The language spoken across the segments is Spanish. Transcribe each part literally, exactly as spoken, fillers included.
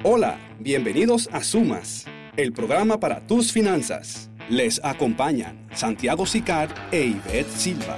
Hola, bienvenidos a Sumas, el programa para tus finanzas. Les acompañan Santiago Sicar e Ivette Silva.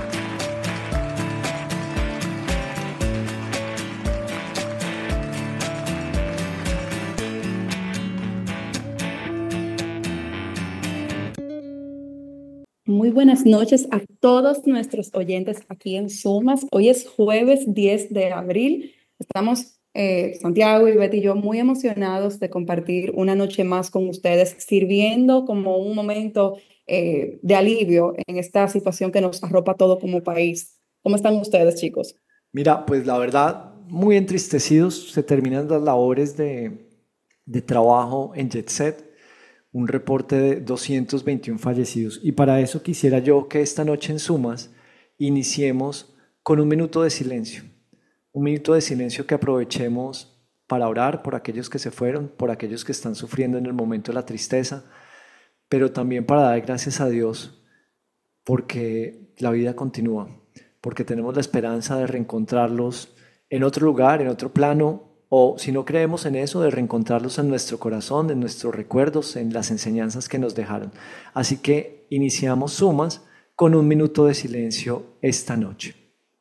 Muy buenas noches a todos nuestros oyentes aquí en Sumas. Hoy es jueves diez de abril. Estamos, eh, Santiago, Ivette y yo, muy emocionados de compartir una noche más con ustedes, sirviendo como un momento eh, de alivio en esta situación que nos arropa todo como país. ¿Cómo están ustedes, chicos? Mira, pues la verdad, muy entristecidos, se terminan las labores de, de trabajo en Jet Set, un reporte de doscientos veintiún fallecidos. Y para eso quisiera yo que esta noche en Sumas iniciemos con un minuto de silencio, un minuto de silencio que aprovechemos para orar por aquellos que se fueron, por aquellos que están sufriendo en el momento de la tristeza, pero también para dar gracias a Dios porque la vida continúa, porque tenemos la esperanza de reencontrarlos en otro lugar, en otro plano, o si no creemos en eso, de reencontrarlos en nuestro corazón, en nuestros recuerdos, en las enseñanzas que nos dejaron. Así que iniciamos Sumas con un minuto de silencio esta noche.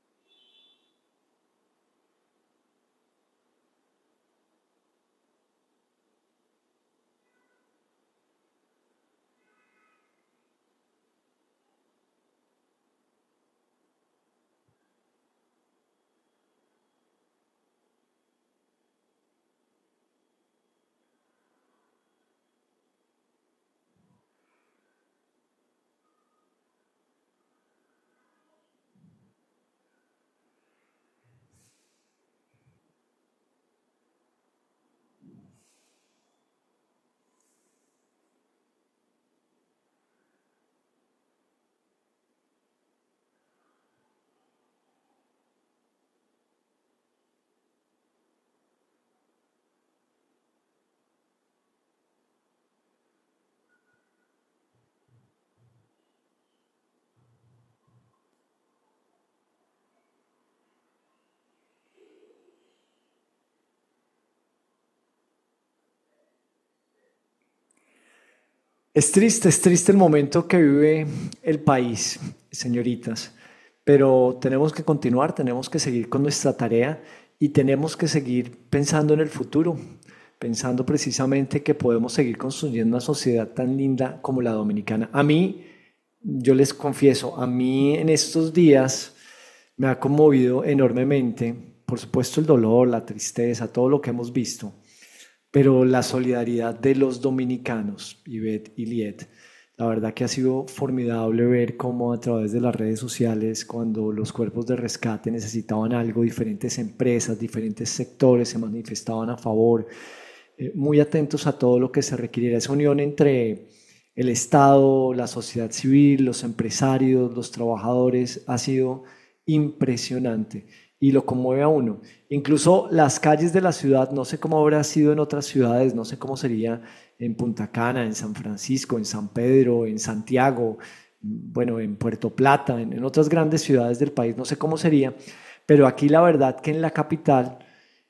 Es triste, es triste el momento que vive el país, señoritas, pero tenemos que continuar, tenemos que seguir con nuestra tarea y tenemos que seguir pensando en el futuro, pensando precisamente que podemos seguir construyendo una sociedad tan linda como la dominicana. A mí, yo les confieso, a mí en estos días me ha conmovido enormemente, por supuesto el dolor, la tristeza, todo lo que hemos visto, pero la solidaridad de los dominicanos, Ivette y Liet. La verdad que ha sido formidable ver cómo a través de las redes sociales, cuando los cuerpos de rescate necesitaban algo, diferentes empresas, diferentes sectores se manifestaban a favor, eh, muy atentos a todo lo que se requiriera. Esa unión entre el Estado, la sociedad civil, los empresarios, los trabajadores, ha sido impresionante y lo conmueve a uno. Incluso las calles de la ciudad, no sé cómo habrá sido en otras ciudades, no sé cómo sería en Punta Cana, en San Francisco, en San Pedro, en Santiago, bueno, en Puerto Plata, en, en otras grandes ciudades del país, no sé cómo sería, pero aquí la verdad que en la capital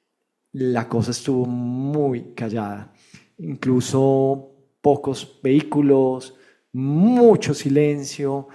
la cosa estuvo muy callada. Incluso pocos vehículos, mucho silencio,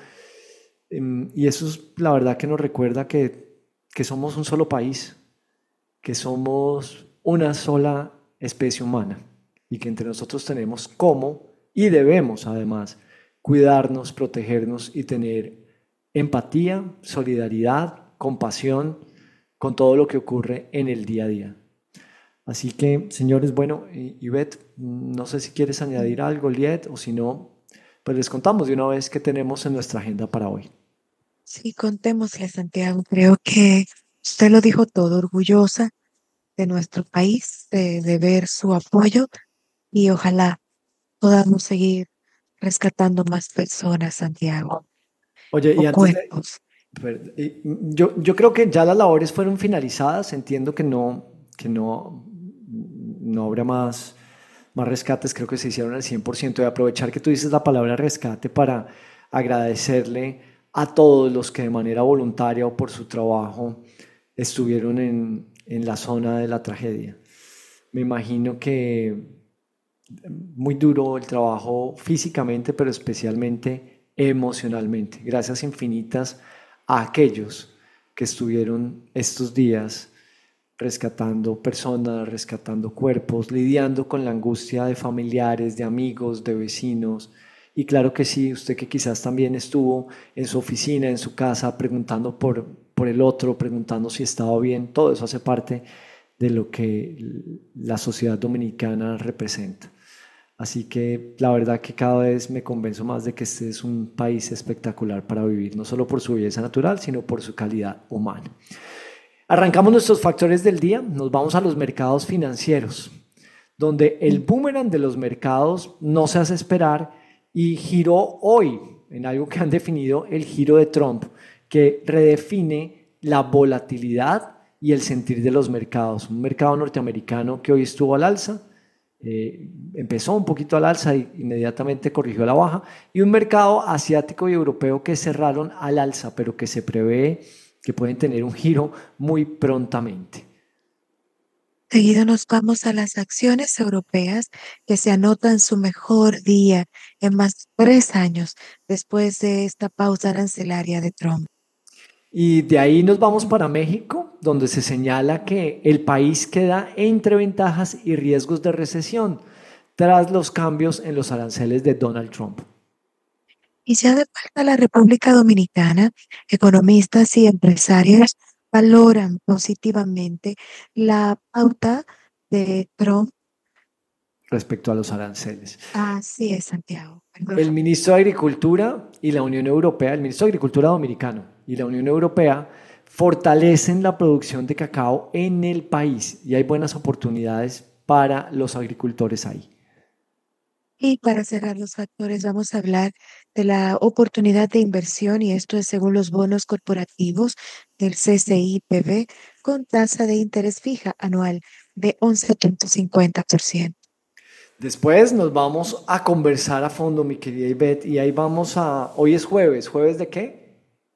em, y eso es la verdad que nos recuerda que, que somos un solo país, que somos una sola especie humana y que entre nosotros tenemos cómo y debemos además cuidarnos, protegernos y tener empatía, solidaridad, compasión con todo lo que ocurre en el día a día. Así que, señores, bueno, I- Ivette, no sé si quieres añadir algo, Liet, o si no, pues les contamos de una vez qué tenemos en nuestra agenda para hoy. Sí, contémosle, Santiago. Creo que usted lo dijo todo, orgullosa de nuestro país, de, de ver su apoyo y ojalá podamos seguir rescatando más personas, Santiago, Oye, o y antes de, cuerpos. per- y, mm, yo, yo creo que ya las labores fueron finalizadas, entiendo que no, que no, no habrá más, más rescates, creo que se hicieron al cien por ciento. Y aprovechar que tú dices la palabra rescate para agradecerle a todos los que de manera voluntaria o por su trabajo estuvieron en, en la zona de la tragedia. Me imagino que muy duro el trabajo físicamente, pero especialmente emocionalmente. Gracias infinitas a aquellos que estuvieron estos días rescatando personas, rescatando cuerpos, lidiando con la angustia de familiares, de amigos, de vecinos. Y claro que sí, usted que quizás también estuvo en su oficina, en su casa, preguntando por, por el otro, preguntando si estaba bien, todo eso hace parte de lo que la sociedad dominicana representa. Así que la verdad que cada vez me convenzo más de que este es un país espectacular para vivir, no solo por su belleza natural, sino por su calidad humana. Arrancamos nuestros factores del día, nos vamos a los mercados financieros, donde el boomerang de los mercados no se hace esperar y giró hoy en algo que han definido el giro de Trump, que redefine la volatilidad y el sentir de los mercados. Un mercado norteamericano que hoy estuvo al alza, eh, empezó un poquito al alza y inmediatamente corrigió a la baja, y un mercado asiático y europeo que cerraron al alza, pero que se prevé que pueden tener un giro muy prontamente. Seguido nos vamos a las acciones europeas que se anotan su mejor día en más de tres años después de esta pausa arancelaria de Trump. Y de ahí nos vamos para México, donde se señala que el país queda entre ventajas y riesgos de recesión tras los cambios en los aranceles de Donald Trump. Y ya de vuelta a la República Dominicana, economistas y empresarios valoran positivamente la pauta de Trump. Respecto a los aranceles. Así es, Santiago. Perdón. El ministro de Agricultura y la Unión Europea, el ministro de Agricultura dominicano y la Unión Europea fortalecen la producción de cacao en el país y hay buenas oportunidades para los agricultores ahí. Y para cerrar los factores, vamos a hablar de la oportunidad de inversión, y esto es según los bonos corporativos del C C I P B con tasa de interés fija anual de once punto cincuenta por ciento. Después nos vamos a conversar a fondo, mi querida Ivette, y ahí vamos a... Hoy es jueves. ¿Jueves de qué?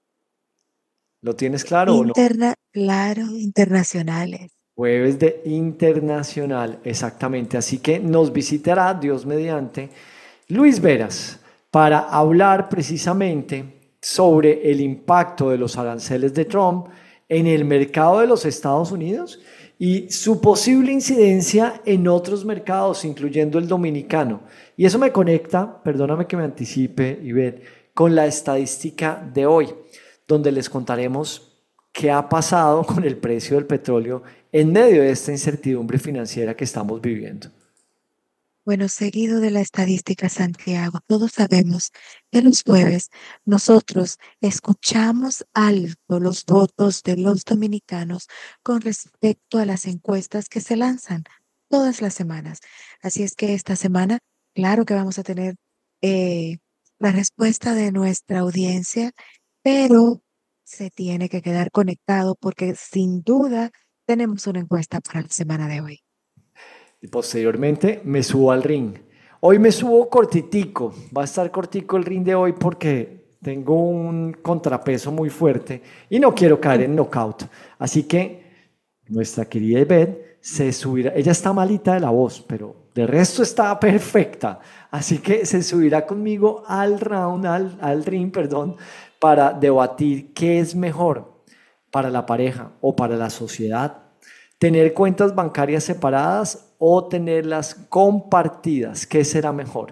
¿Lo tienes claro Interna, o no? Claro, internacionales. Jueves de internacional, exactamente. Así que nos visitará, Dios mediante, Luis Veras para hablar precisamente sobre el impacto de los aranceles de Trump en el mercado de los Estados Unidos y su posible incidencia en otros mercados, incluyendo el dominicano. Y eso me conecta, perdóname que me anticipe, Ivette, con la estadística de hoy, donde les contaremos qué ha pasado con el precio del petróleo en medio de esta incertidumbre financiera que estamos viviendo. Bueno, seguido de la estadística, Santiago, todos sabemos que los jueves nosotros escuchamos alto los votos de los dominicanos con respecto a las encuestas que se lanzan todas las semanas. Así es que esta semana, claro que vamos a tener eh, la respuesta de nuestra audiencia, pero se tiene que quedar conectado porque sin duda tenemos una encuesta para la semana de hoy. Y posteriormente me subo al ring. Hoy me subo cortitico, va a estar cortico el ring de hoy porque tengo un contrapeso muy fuerte y no quiero caer en knockout. Así que nuestra querida Ivette se subirá, ella está malita de la voz, pero de resto está perfecta. Así que se subirá conmigo al round, al, al ring, perdón, para debatir qué es mejor para la pareja o para la sociedad. ¿Tener cuentas bancarias separadas o tenerlas compartidas? ¿Qué será mejor?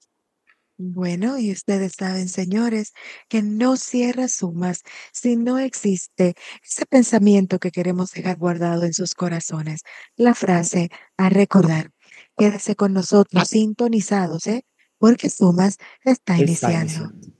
Bueno, y ustedes saben, señores, que no cierra sumas si no existe ese pensamiento que queremos dejar guardado en sus corazones. La frase a recordar. Quédese con nosotros sintonizados, ¿eh? Porque Sumas está Está iniciando. iniciando.